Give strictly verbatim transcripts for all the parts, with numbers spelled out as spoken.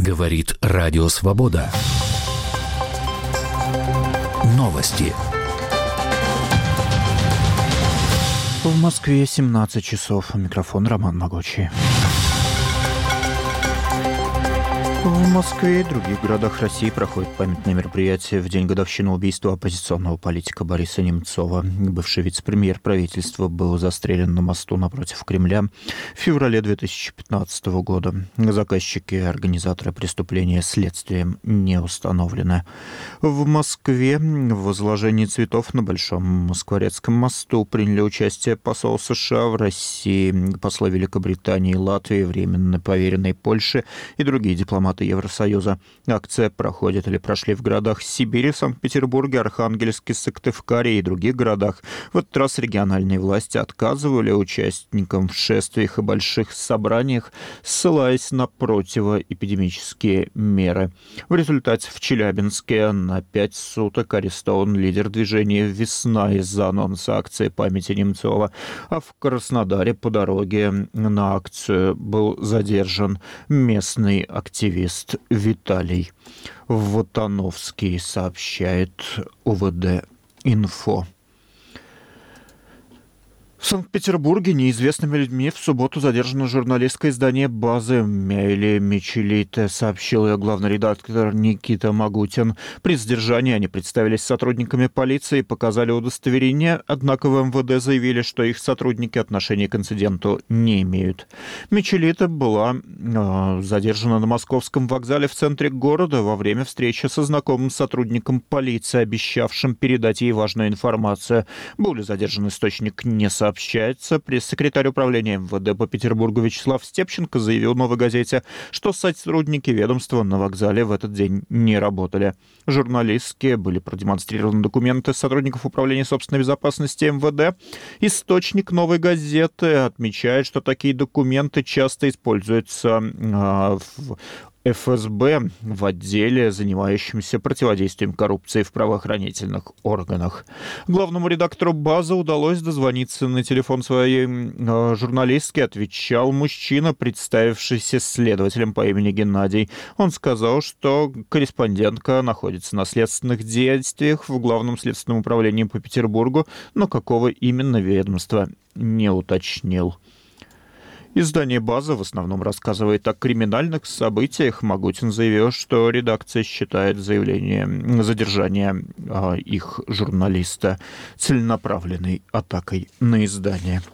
Говорит Радио Свобода. Новости. В Москве семнадцать часов. Микрофон Роман Могучий. В Москве и других городах России проходит памятное мероприятие в день годовщины убийства оппозиционного политика Бориса Немцова. Бывший вице-премьер правительства был застрелен на мосту напротив Кремля в феврале две тысячи пятнадцатого года. Заказчики и организаторы преступления следствием не установлены. В Москве в возложении цветов на Большом Москворецком мосту приняли участие посол США в России, послы Великобритании, Латвии, временно поверенной Польши и другие дипломаты Евросоюза. Акция проходит или прошли в городах Сибири, Санкт-Петербурге, Архангельске, Сыктывкаре и других городах. В этот раз региональные власти отказывали участникам в шествиях и больших собраниях, ссылаясь на противоэпидемические меры. В результате в Челябинске на пять суток арестован лидер движения «Весна» из-за анонса акции памяти Немцова, а в Краснодаре по дороге на акцию был задержан местный активист Виталий Вотановский, сообщает УВД-Инфо. В Санкт-Петербурге неизвестными людьми в субботу задержана журналистка издания «Базы» Мяйли Мичелите, сообщил ее главный редактор Никита Магутин. При задержании они представились сотрудниками полиции и показали удостоверение, однако в МВД заявили, что их сотрудники отношения к инциденту не имеют. Мичелите была э, задержана на Московском вокзале в центре города во время встречи со знакомым сотрудником полиции, обещавшим передать ей важную информацию. Был ли задержан источник, не сообщается. Общается. Пресс-секретарь управления МВД по Петербургу Вячеслав Степченко заявил «Новой газете», что сотрудники ведомства на вокзале в этот день не работали. Журналистке были продемонстрированы документы сотрудников управления собственной безопасности МВД. Источник «Новой газеты» отмечает, что такие документы часто используются э, в эф эс бэ в отделе, занимающемся противодействием коррупции в правоохранительных органах. Главному редактору «Базы» удалось дозвониться на телефон своей э, журналистки. Отвечал мужчина, представившийся следователем по имени Геннадий. Он сказал, что корреспондентка находится на следственных действиях в Главном следственном управлении по Петербургу, но какого именно ведомства не уточнил. Издание «База» в основном рассказывает о криминальных событиях. Магутин заявил, что редакция считает заявление задержания а, их журналиста целенаправленной атакой на издание.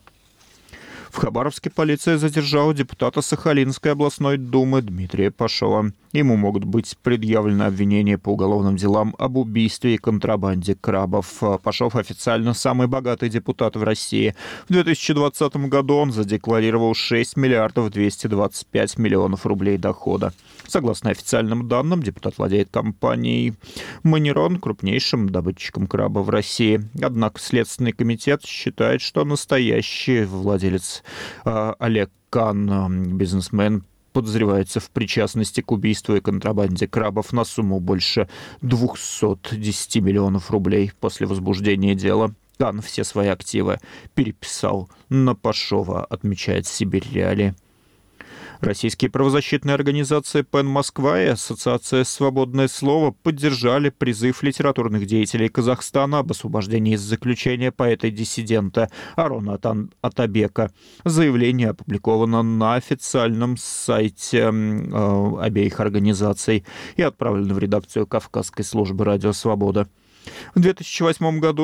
В Хабаровске полиция задержала депутата Сахалинской областной думы Дмитрия Пашова. Ему могут быть предъявлены обвинения по уголовным делам об убийстве и контрабанде крабов. Пашов официально самый богатый депутат в России. В две тысячи двадцатом году он задекларировал шесть миллиардов двести двадцать пять миллионов рублей дохода. Согласно официальным данным, депутат владеет компанией «Манерон», крупнейшим добытчиком краба в России. Однако Следственный комитет считает, что настоящий владелец э, Олег Кан, бизнесмен, подозревается в причастности к убийству и контрабанде крабов на сумму больше двухсот десяти миллионов рублей. После возбуждения дела Кан все свои активы переписал на Пашова, отмечает Сибирь Реалии. Российские правозащитные организации «Пен Москва» и Ассоциация «Свободное слово» поддержали призыв литературных деятелей Казахстана об освобождении из заключения поэта-диссидента Арона Атабека. Заявление опубликовано на официальном сайте э, обеих организаций и отправлено в редакцию Кавказской службы «Радио Свобода». В две тысячи восьмом году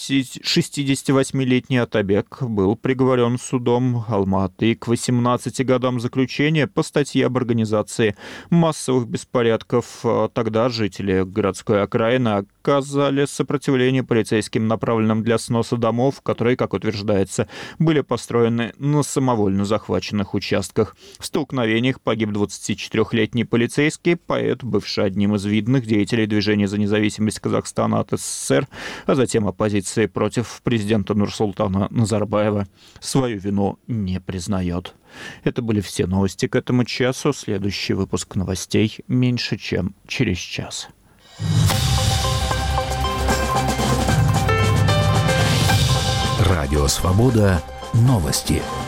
шестидесятивосьмилетний Атабек был приговорен судом Алматы к восемнадцати годам заключения по статье об организации массовых беспорядков. Тогда жители городской окраины оказали сопротивление полицейским, направленным для сноса домов, которые, как утверждается, были построены на самовольно захваченных участках. В столкновениях погиб двадцатичетырёхлетний полицейский, поэт, бывший одним из видных деятелей движения за независимость Казахстана от СССР, а затем оппозиции против президента Нурсултана Назарбаева, свою вину не признает. Это были все новости к этому часу. Следующий выпуск новостей меньше, чем через час. Радио Свобода. Новости.